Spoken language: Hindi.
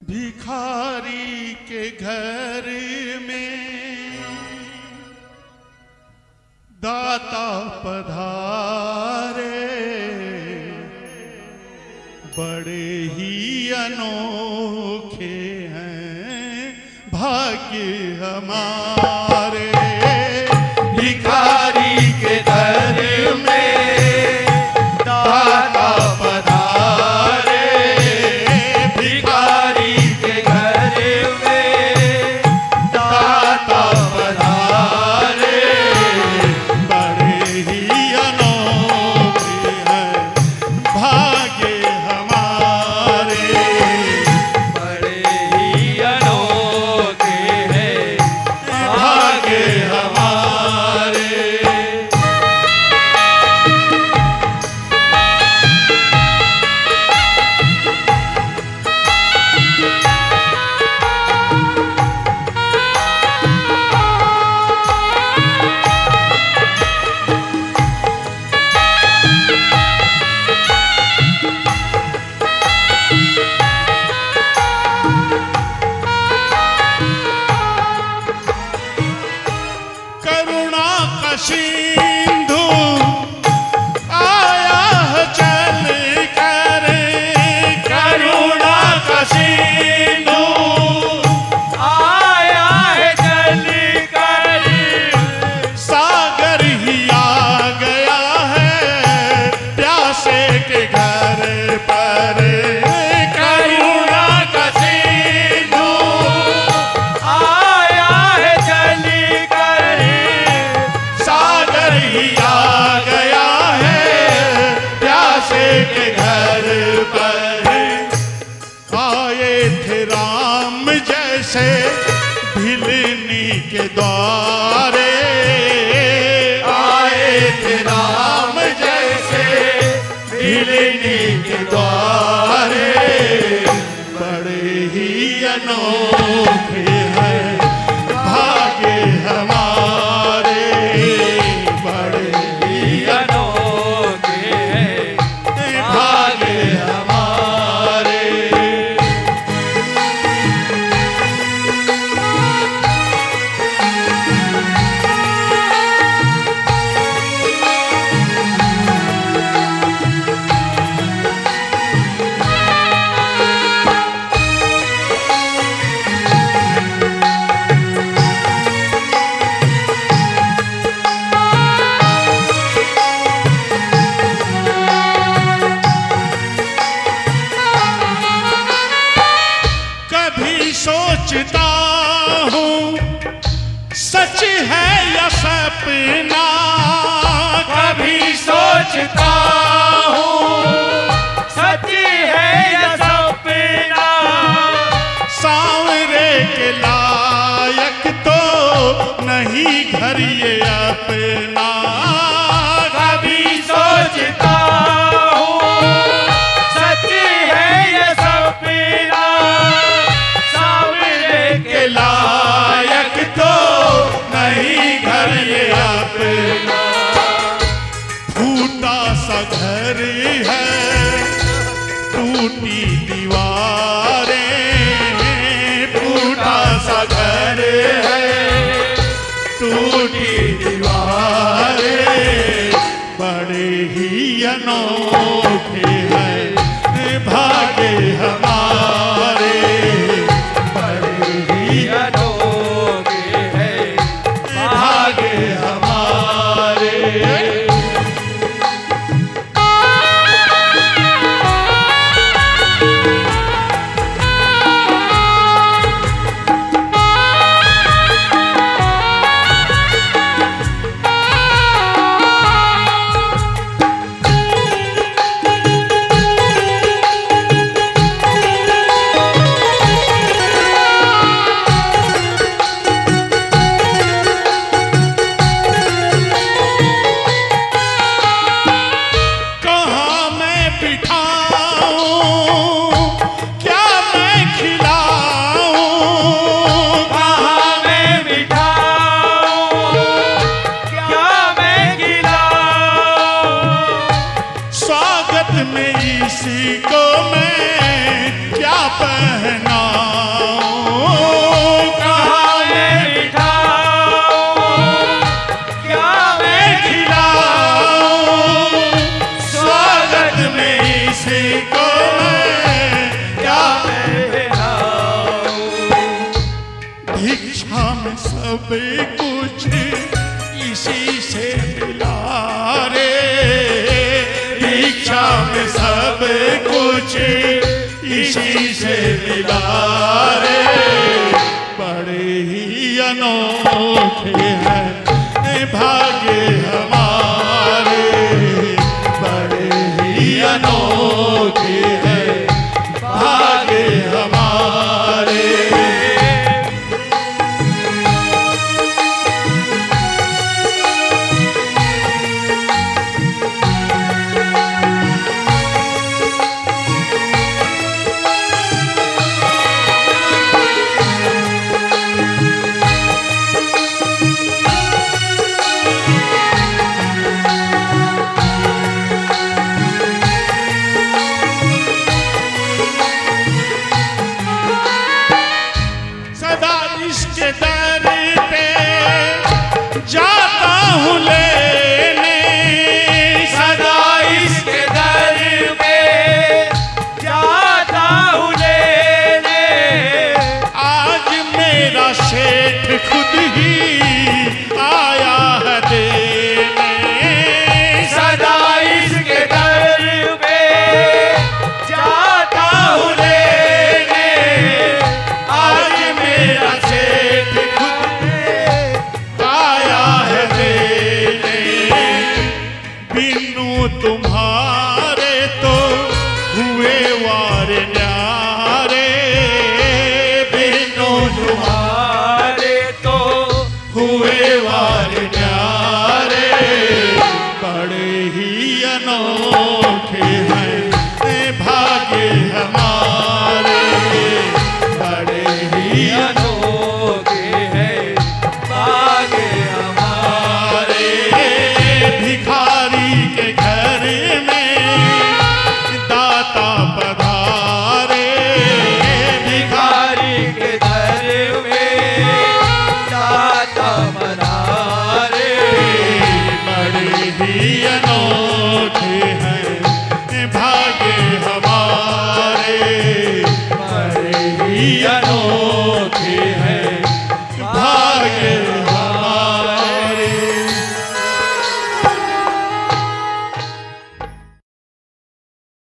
भिखारी के घर में दाता पधारे, बड़े ही अनोखे हैं भाग्य हमारे। भिखारी के घर में दाता पधारे, भिखारी के घर में दाता पधारे, बड़े ही अनोखे हैं भाग्य हमारे, बड़े ही अनोखे हैं भाग्य हमारे। करुणा का सिंधु आया है चल कर, करुणा का सिंधु आया है चल कर, सागर ही आ गया है प्यासे के घर पर। करुणा का सिंधु आया है चल कर, सागर ही आ गया है प्यासे के घर पर। आए थे राम जैसे भिलनी के द्वारे, आए थे राम जैसे भिलनी के द्वारे, बड़े ही अनोखे हैं भाग्य हमारे, बड़े ही अनोखे हैं भाग्य हमारे। कभी सोचता हूँ सच है या सपना, कभी सोचता हूँ सच है या सपना, सांवरे के लायक तो नहीं घर ये अपना। कभी सोचता सच है या सपना, सामने के लायक तो नहीं घर ये अपना। फूटा सा घर है टूटी दीवारें, फूटा सा घर है टूटी दीवारें, बड़े ही अनोखे हैं भाग्य हमारे, बड़े ही अनोखे हैं भाग्य हमारे। सब कुछ इसी से मिला रे, भिक्षा में सब कुछ इसी से मिला रे। बड़े ही अनोखे हैं भाग्य हमारे, बड़े ही अनोखे हैं भाग्य हमारे। इसके दर पे जाता हूँ लेने, सदा इसके दर पे जाता हूँ लेने। आज मेरा सेठ खुद ही आया है देने, सदा इसके दर पे जाता हूँ लेने। आज मेरा तुम्हारे तो हुए वार न्यारे, बिनु तुम्हारे तो हुए वार न्यारे। बड़े ही अनोखे हैं भाग्य हमारे, बड़े ही अनोखे हैं भाग्य हमारे। भिखारी के घर में दाता पधारे,